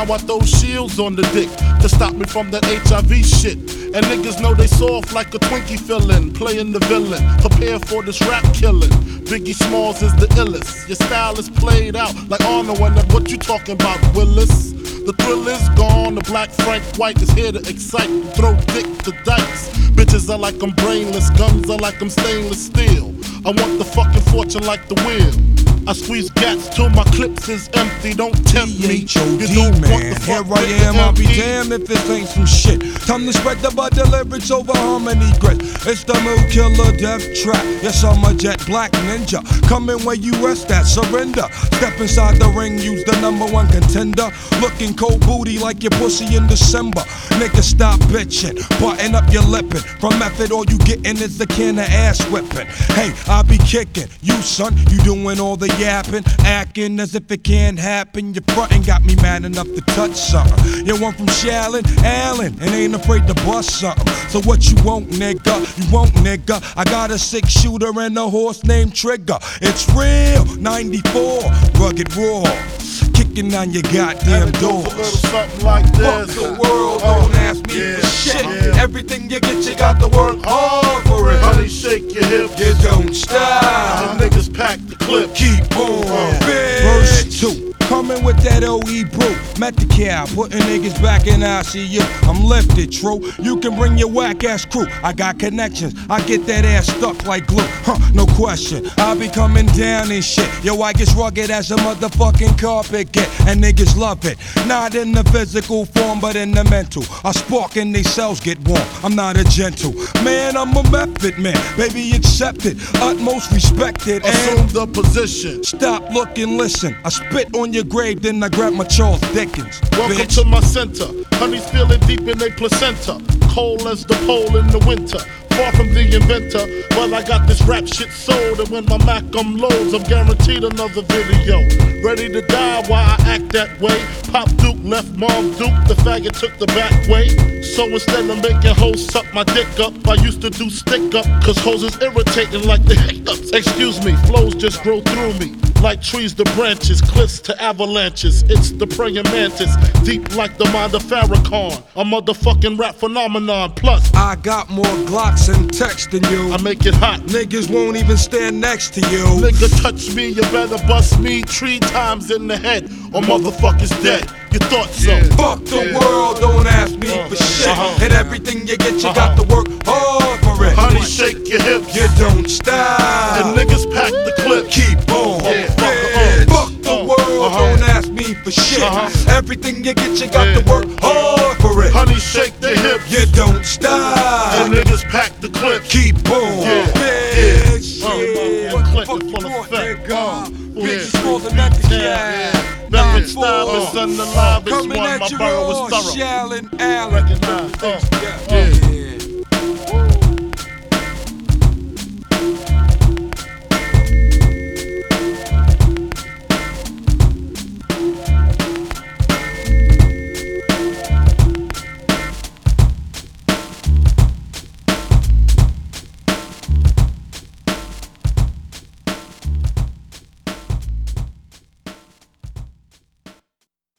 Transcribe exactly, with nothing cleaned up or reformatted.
Now I throw shields on the dick to stop me from that H I V shit. And niggas know they soft like a Twinkie fillin', playing the villain, prepare for this rap killing. Biggie Smalls is the illest. Your style is played out like Arnold and that what you talking about, Willis? The thrill is gone, the black Frank White is here to excite, throw dick to dice. Bitches are like I'm brainless, guns are like I'm stainless steel. I want the fucking fortune like the wheel. I squeeze gats till my clips is empty. Don't tempt me. You don't want the fuck. Here I am, I'll be damned if this ain't some shit. Time to spread the butter lyrics over harmony grit. It's the Mood Killer Death Trap. Yes, I'm a jet black ninja. Coming where you rest at, surrender. Step inside the ring, use the number one contender. Looking cold booty like your pussy in December. Nigga, stop bitching, button up your lippin'. From method, all you gettin' is a can of ass whipping. Hey, I be kicking. You son, you doing all the yapping, acting as if it can't happen. Your frontin' got me mad enough to touch something. You want from Shallon, Allen, and ain't afraid to bust something. So what you want, nigga? You want, nigga? I got a six shooter and a horse named Trigger. It's real, ninety-four, rugged raw, kicking on your goddamn doors. A little something like this. Fuck the world, don't ask me yeah, for shit. yeah. Everything you get, you got to work hard for it. Honey, shake your hips. You don't stop. The niggas pack the clip. Keep on, uh, bitch. Verse two. Coming with that O E brew, met the cow, putting niggas back in I C U. I'm lifted, true. You can bring your whack ass crew. I got connections. I get that ass stuck like glue. Huh, no question. I be coming down and shit. Yo, I get rugged as a motherfucking carpet get, and niggas love it. Not in the physical form, but in the mental. I spark and they cells get warm. I'm not a gentle man. I'm a method man. Baby, accept it. Utmost respected. Assume the position. Stop, look, and listen. I spit on your grave, then I grab my Charles Dickens. Welcome bitch. to my center. Honey's feeling deep in their placenta. Cold as the pole in the winter. Far from the inventor. Well, I got this rap shit sold, and when my Mac unloads, I'm guaranteed another video. Ready to die while I act that way. Pop Duke left Mom Duke, the faggot took the back way. So instead of making hoes suck my dick up, I used to do stick up, cause hoes is irritating like the hiccups. Excuse me, flows just grow through me. Like trees to branches, cliffs to avalanches. It's the praying mantis, deep like the mind of Farrakhan. A motherfucking rap phenomenon. Plus, I got more Glocks and text than you. I make it hot. Niggas won't even stand next to you. Nigga touch me, you better bust me three times in the head, or motherfuckers dead. You thought so? Yeah. Fuck the yeah. world, don't ask me uh, for shit. Uh-huh. And everything you get, you uh-huh. got to work hard for it. Honey, shake your hips. You don't stop. And niggas pack the clip. Keep on. Yeah. Yeah. Fuck the uh, world, uh-huh. don't ask me for shit. Uh-huh. Everything you get, you got yeah. to work hard for it. Honey, shake the hips. You don't stop. And niggas pack the clip. Keep on. Yeah. Bitch. Yeah. Yeah. What the fuck you want, nigga? Bitch, yeah. more than that to yeah. Method style is on the live. It's one. My you borough is thorough. Shallon, Allen. Recognize. Uh, yeah.